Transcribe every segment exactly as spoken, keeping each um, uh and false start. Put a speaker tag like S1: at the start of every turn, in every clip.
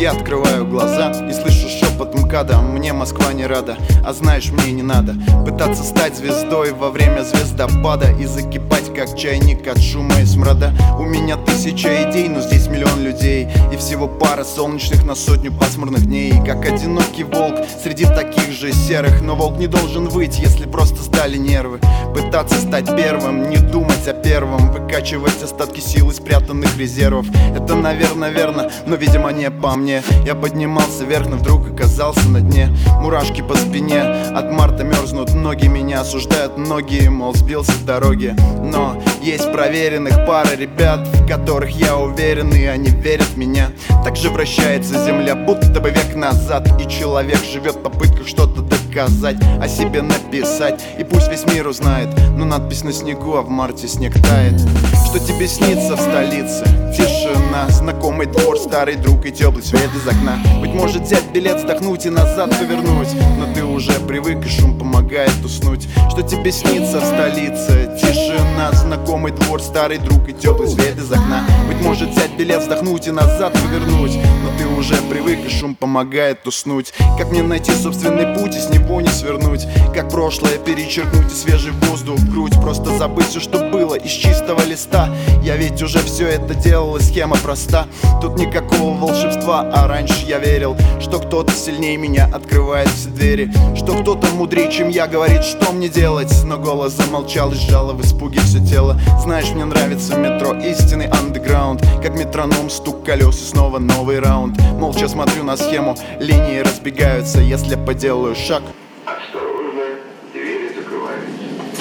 S1: Я открываю глаза и слышу шепот МКАДа: мне Москва не рада, а знаешь, мне не надо пытаться стать звездой во время звездопада и закипать, как чайник от шума и смрада. У меня тысяча идей, но здесь миллион людей, и всего пара солнечных на сотню пасмурных дней. Как одинокий волк среди таких же серых, но волк не должен выть, если просто сдали нервы. Пытаться стать первым, не думать о первом, выкачивать остатки сил из спрятанных резервов. Это, наверное, верно, но, видимо, не по мне. Я поднимался вверх, но вдруг оказался на дне. Мурашки по спине, от марта мерзнут ноги. Меня осуждают многие, мол, сбился с дороги. Но есть проверенных пара ребят, в которых я уверен, и они верят в меня. Так же вращается земля, будто бы век назад, и человек живет в попытках что-то доказать, о себе написать, и пусть весь мир узнает. Но надпись на снегу, а в марте снег тает. Что тебе снится в столице? Тишина, знакомый двор, старый друг и теплый свет из окна. Быть может, взять билет, вздохнуть и назад повернуть, но ты уже привык, и шум помогает уснуть. Что тебе снится в столице? Тишина, знакомый двор, старый друг и теплый свет из окна. Быть может, взять билет, вздохнуть и назад повернуть, но ты уже привык, и шум помогает уснуть. Как мне найти собственный путь и с него не свернуть? Как прошлое перечеркнуть и свежий воздух в грудь? Просто забыть все, что было, из чистого листа. Я ведь уже все это делал, и схема проста. Тут никакого волшебства, а раньше я верил, что кто-то сильнее меня открывает все двери, что кто-то мудрее, чем я, говорит, что мне делать. Но голос замолчал и сжало в испуге все тело. Знаешь, мне нравится метро, истинный андеграунд, как метроном, стук колес и снова новый раунд. Молча смотрю на схему, линии разбегаются, если поделаю шаг.
S2: Осторожно, двери закрываются.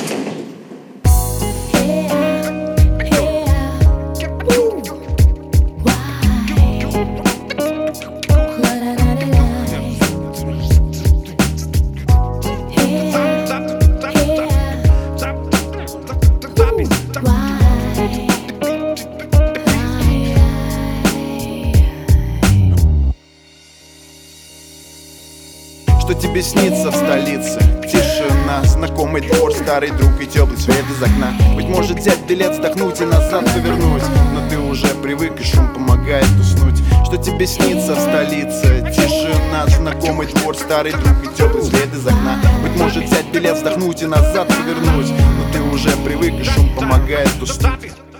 S1: Что тебе снится в столице? Тишина, знакомый двор, старый друг и теплый свет из окна. Быть может, взять билет, вздохнуть и назад повернуть, но ты уже привык, и шум помогает уснуть. Что тебе снится в столице? Тишина, знакомый двор, старый друг и теплый свет из окна. Быть может, взять билет, вздохнуть и назад повернуть, но ты уже привык, и шум помогает уснуть.